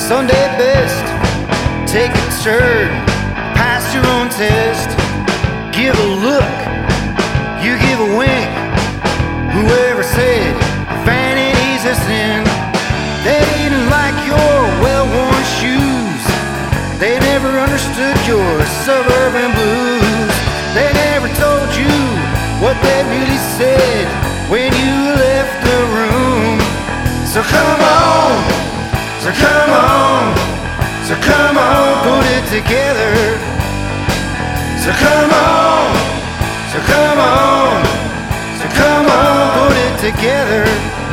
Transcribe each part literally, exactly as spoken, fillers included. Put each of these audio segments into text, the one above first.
Sunday best, take a turn, pass your own test. Give a look, you give a wink. Whoever said vanity's a sin, they didn't like your well-worn shoes. They never understood your suburban blues. They never told you what they really said when you left the room. So come on, so come on, so come on, put it together. So come on, so come on, so come on, put it together.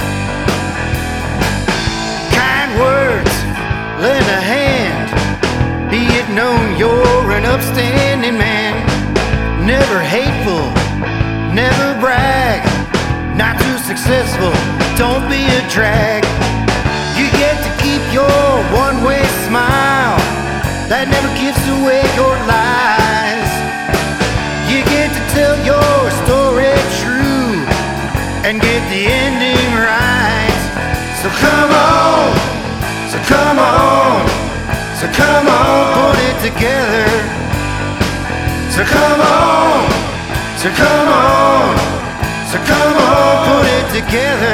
Kind words, lend a hand, be it known you're an upstanding man. Never hateful, never brag, not too successful, don't be a drag. You get to keep your one-way smile that never gives away your lies. You get to tell your story true and get the ending right. So come on, so come on, so come on, put it together. So come on, so come on, so come on, put it together.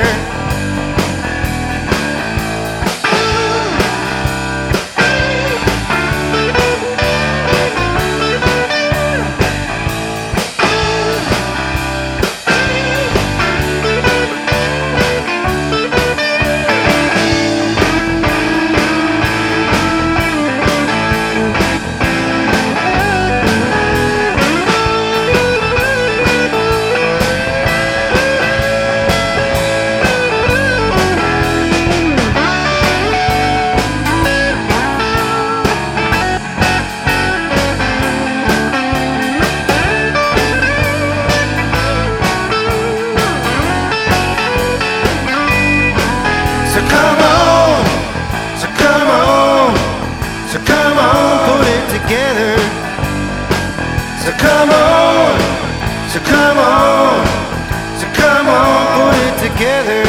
So come on, so come on, so come on, put it together. So come on, so come on, so come on, put it together.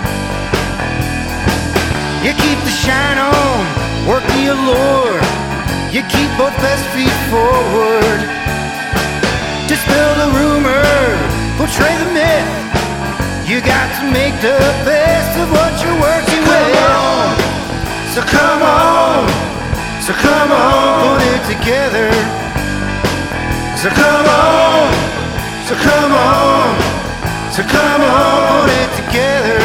You keep the shine on, work the allure. You keep both best feet forward. Dispel the rumor, portray the myth. You got to make the best of what you're working with. So come on, so come on, put it together. So come on, so come on, so come on, put it together.